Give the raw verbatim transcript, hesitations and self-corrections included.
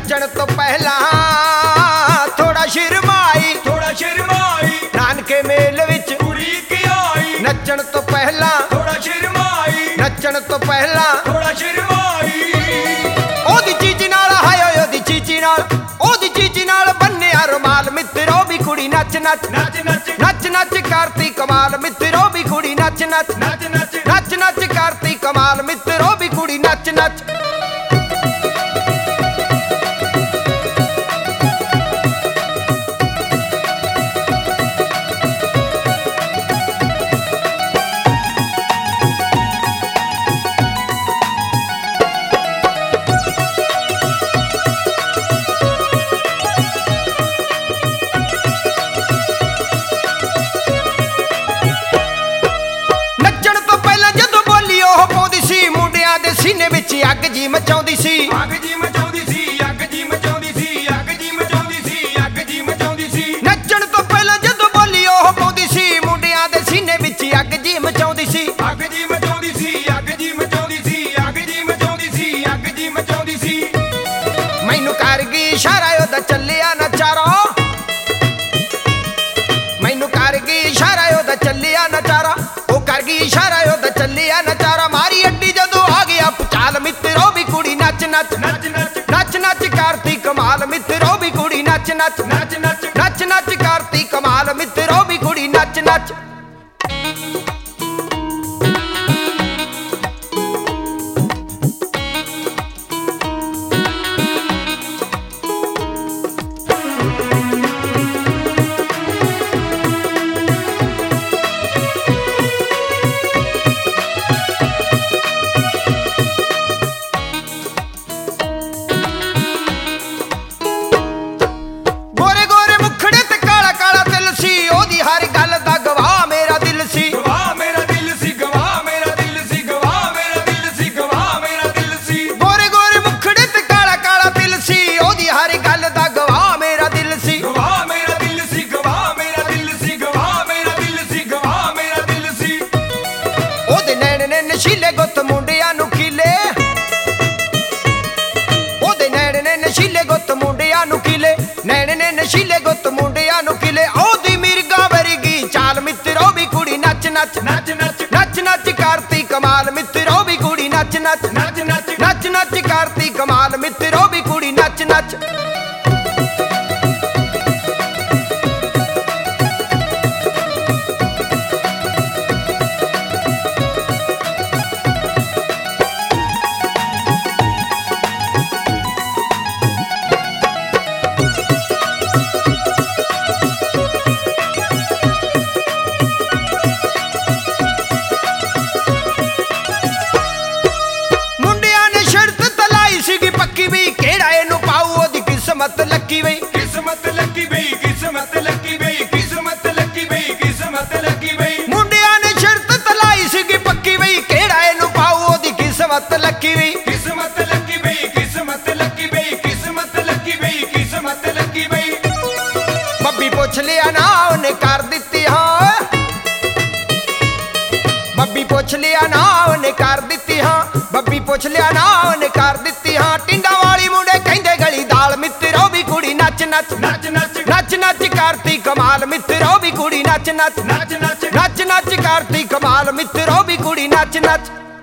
नचण तो पहला थोड़ा शर्माई थोड़ा शर्माई नानके मेल विच कुड़ी की आई नचण तो पहला थोड़ा शर्माई नचण तो पहला थोड़ा शर्माई ओदी चीची नाल हाय ओदी चीची नाल ओदी चीची नाल बन्निया रुमाल मित्रो भी कुड़ी नच नच नच नच नच नच करती कमाल मित्रो भी कुड़ी नच नच नच नच नच नच करती कमाल मित्रो भी कुड़ी नच नच सीने विच अग जी मचाउंदी सी अग जी मचाउंदी सी अग जी मचाउंदी सी अग जी मचाउंदी सी अग जी मचाउंदी सी नचण तो पहला जदों बोली ओह पाउंदी सी मुंडियां दे सीने विच अग जी मचाउंदी सी अग जी मचाउंदी सी अग जी मचाउंदी सी अग जी मचाउंदी सी अग जी मचाउंदी सी मैनू कर गई इशारा ओदा चलिया नचारा मैनू कर गई इशारा ओदा चलिया नचारा ओ कर गई इशारा ओदा चलिया नचारा मारी अड्डी जदों आ गया चाल मित्रो भी कुड़ी नच नच नच नच नच नच करती कमाल मित्रो भी कुड़ी नच नच नच नच नच नच करती कमाल मित्रो भी कुड़ी नच नच नशीले गुत मुंडिया नु खिले ओदे नैण ने नशीले गुत मुंडिया नु खिले नैण ने नशीले गुत मुंडिया नु खिले ओदी मिर्गा वरगी चाल मित्रो भी कुड़ी नच नच नच नच नच नच करती कमाल मित्रो भी कुड़ी नच नच नच नच नच नच करती कमाल मित्रो भी कुड़ी नच नच किस्मत लकी बई किस्मत लकी बई किस्मत लकी बई किस्मत लकी बई किस्मत लकी बई मुंडिया ने शर्त तलाई सीगी पक्की बई केड़ा एनु पाऊ ओदी किस्मत लकी बई किस्मत लकी बई किस्मत लकी बई किस्मत लकी बई किस्मत लकी बई बब्बी पुछ लिया ना ओने कर दित्ती हां बब्बी पुछ लिया ना ओने कर दित्ती हां बब्बी पुछ लिया ना ओने कर दित्ती हां टिंडा वाली मुंडे कहंदे गली दाल मित्रो भी कुड़ी नच नच नच नच नच नच करती कमाल मित्रो भी कुड़ी नच नच नच नच नच नच करती कमाल मित्रो भी कुड़ी नच नच